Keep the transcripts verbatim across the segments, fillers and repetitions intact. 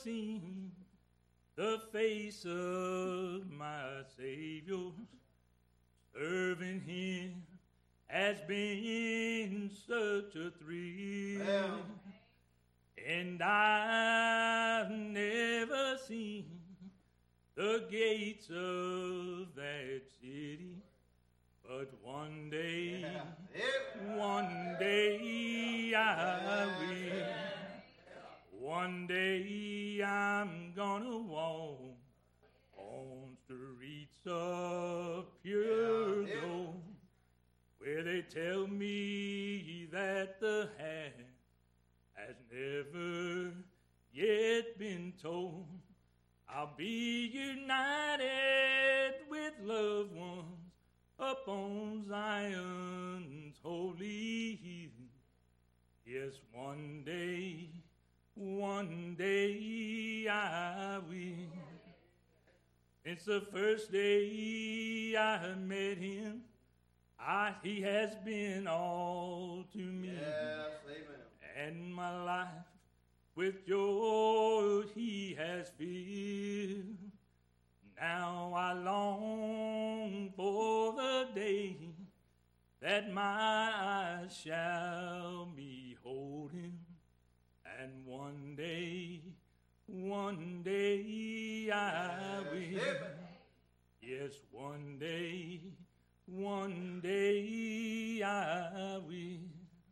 seen the face of my Savior. Serving him has been such a thrill. Yeah. And I've never seen the gates of that city. But one day, Yeah. Yeah. one day I will. One day I'm gonna walk on streets of pure Yeah. gold, where they tell me that the hand has never yet been told. I'll be united with loved ones up on Zion's holy hill. Yes, one day, one day I will. Since the first day I met him, I, he has been all to me. Yes, amen. And my life with joy he has filled. Now I long for the day that my eyes shall behold him. And one day, one day I will. Yes, one day, one day I will.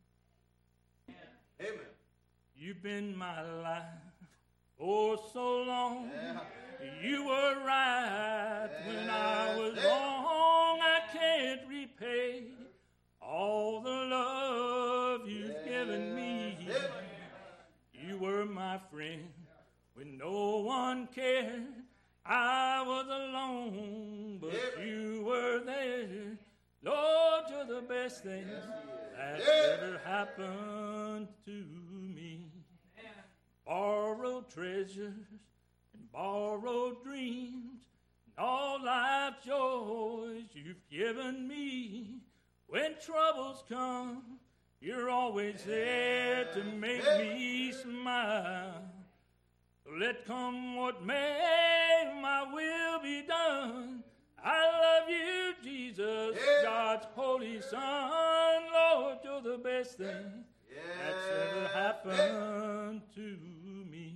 Amen. You've been my life for so long. Yeah. You were right when I was Yes. wrong. I can't repay all the love you've given me. Yes. You were my friend when no one cared. I was alone, but Yes. you were there. Lord, you're the best thing Yes, that's Yes. ever happened to me. Borrowed treasures and borrowed dreams, and all life joys you've given me. When troubles come, you're always there to make me smile. Let come what may, my will be done. I love you, Jesus, God's holy Son. Lord, you're the best thing that's ever happened to me.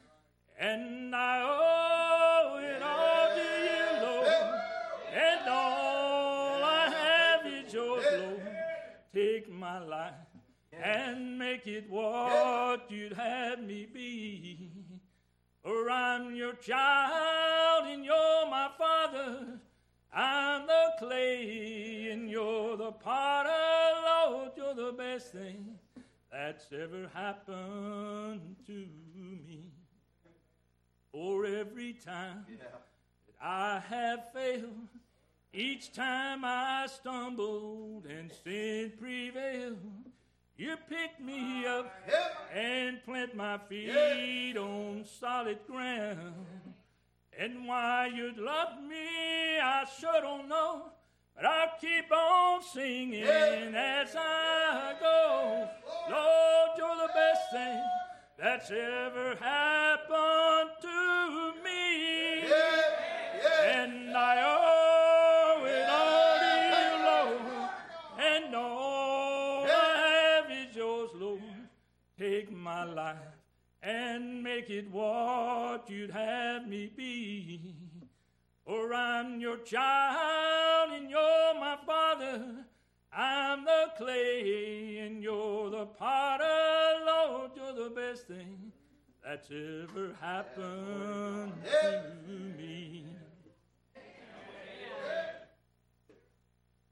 And I owe it all to you, Lord. And all I have is yours, Lord. Take my life and make it what you'd have me be. For I'm your child and you're my father. I'm the clay and you're the potter. Lord, you're the best thing that's ever happened to me. For every time Yeah. that I have failed, each time I stumbled and sin prevailed, you picked me up and plant my feet on solid ground. And why you'd love me, I sure don't know, but I'll keep on singing as I go. Lord, you're the best thing that's ever happened to me. And I owe it all to you, Lord, and all I have is yours, Lord. Take my life and make it what you'd have me be. For I'm your child and you're my father. I'm the clay and you're the potter. Lord, you're the best thing that's ever happened to me.